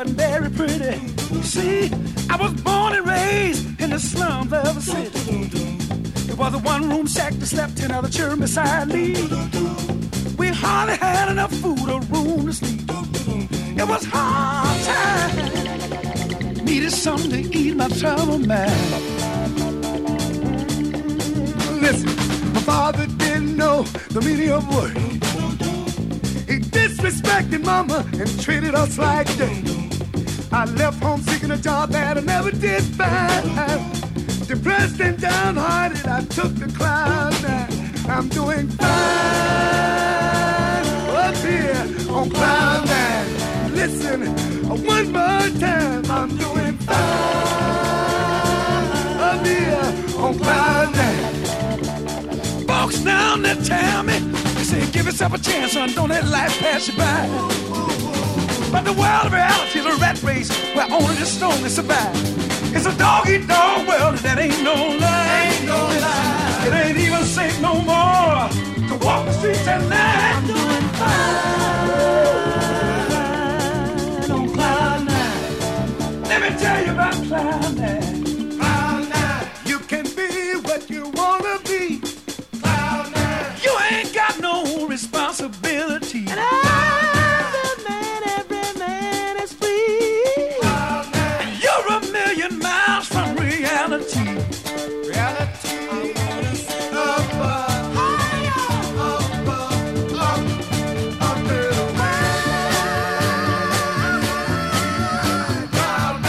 wasn't very pretty. You see, I was born and raised in the slums of the city. There was a one-room shack that slept 10 other children beside me. We hardly had enough food or room to sleep. It was hard time. Needed something to ease my troubled mind. Listen, my father didn't know the meaning of work. He disrespected mama and treated us like dirt. I left home seeking a job that I never did find. Depressed and downhearted, I took the cloud nine. I'm doing fine up here on cloud nine. Listen, one more time, I'm doing fine up here on cloud nine. Folks down there tell me, they say give yourself a chance, son, don't let life pass you by. But the world of reality is a rat race where only the strongest survive. It's a dog-eat-dog world that ain't no lie. Ain't no lie. It ain't even safe no more to walk the streets at night. I'm doing fine on cloud nine. Let me tell you about cloud nine. Cloud nine. You can be what you wanna be. Cloud nine. You ain't got no responsibility. And every man is free. Cloud nine. And you're a million miles from reality. Reality. I wanna see above, up the way. Cloud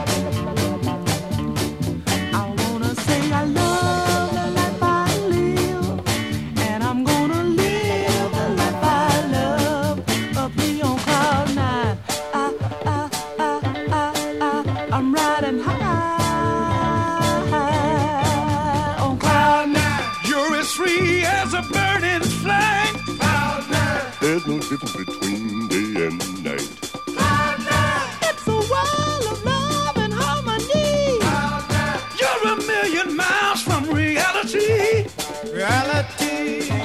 nine. I wanna say I love the life I live, and I'm gonna live the life I love up here on cloud nine. I'm riding high on cloud nine. You're as free as a bird in flight. Cloud nine. There's no difference between day and night. Cloud nine. It's a world of love and harmony. Cloud nine. You're a million miles from reality. Reality.